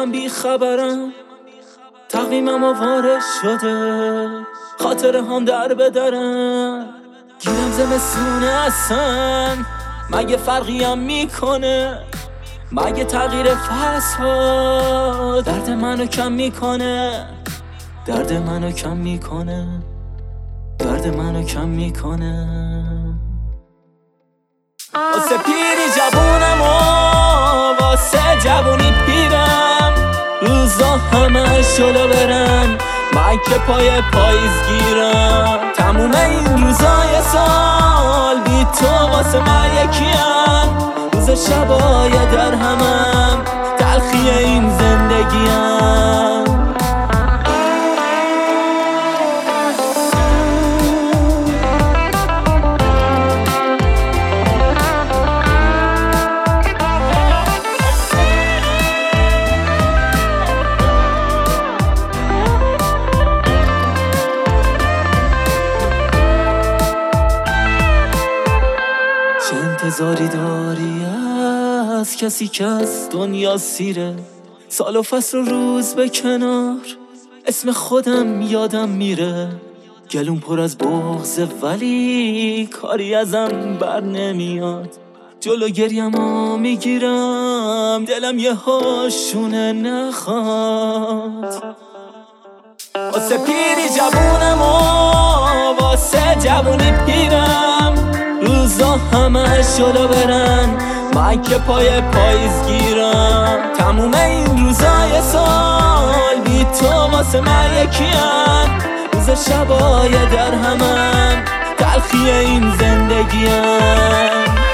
من بی خبرم، تقویمم وارد شده، خاطره هم در بدرم، گیرم زمستونه اصلا مگه فرقی هم میکنه؟ مگه تغییر فصل ها درد منو کم میکنه؟ درد منو کم میکنه، درد منو کم میکنه. واسه پیری جوونم و واسه جوونی پیرم، روزا همه شلو برن، من که پای پاییز گیرم. تموم این روزای سال بی تو واسه من یکیم، روز شبای در همم تلخی این زندگیم. چه انتظاری داری از کسی که از دنیا سیره؟ سال و فصل و روز به کنار، اسم خودم یادم میره. گلوم پر از بغضه ولی کاری ازم بر نمیاد، جلو گریم میگیرم دلم یه هاشونه نخواد. واسه پیری جوونم و واسه جوونی پیرم، روزا همه شلو برن، من که پای پاییز گیرم. تموم این روزای سال بی تو واسه من یکیم، روز شبای در همم تلخی این زندگیم.